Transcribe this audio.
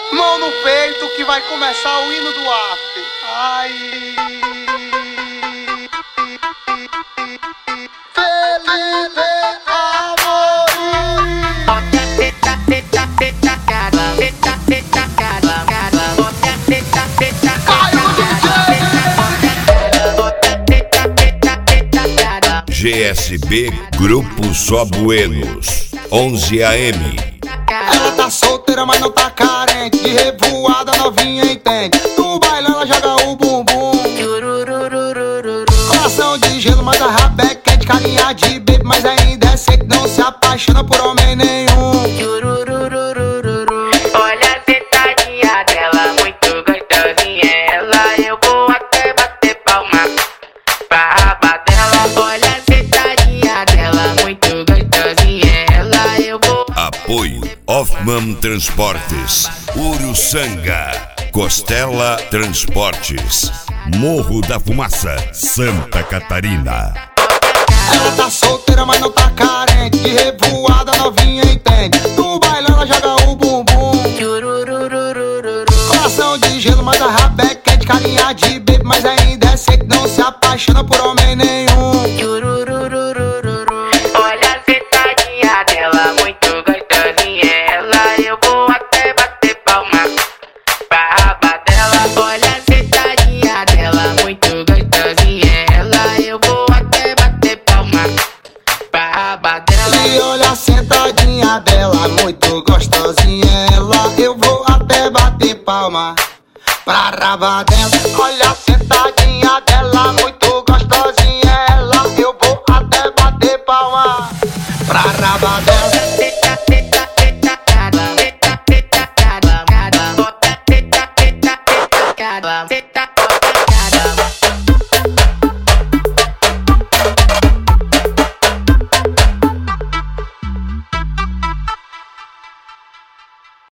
Mão no peito que vai começar o hino do after. Ai. Felipe Amorim. GSB Grupo Só Buenos 11 AM. Ela tá solteira, mas não tá carente. De revoada novinha entende. No baile ela joga o bumbum. Coração de gelo, mas a rabé quente. Carinha de baby, mas ainda é seco. Não se apaixona por homem nenhum. Olha a sentadinha dela, muito gostosinha ela. Eu vou até bater palma pra raba dela. Olha a sentadinha dela, muito gostosinha ela. Eu vou. Apoio Hoffman Transportes, Uruçanga, Costela Transportes, Morro da Fumaça, Santa Catarina. Ela tá solteira, mas não tá carente. De revoada novinha entende. No baile ela joga o bumbum. Coração de gelo, mas a rabé quente. Carinha de baby, mas ainda é seco. Não se apaixona por homem nenhum. Olha a sentadinha dela, muito gostosinha ela. Eu vou até bater palma pra raba dela. Olha a sentadinha dela, muito gostosinha ela. Eu vou até bater palma pra raba dela. E olha a sentadinha dela, muito gostosinha ela. Eu vou até bater palma pra raba dela. Olha a sentadinha dela, muito gostosinha ela. Eu vou até bater palma pra raba dela. Senta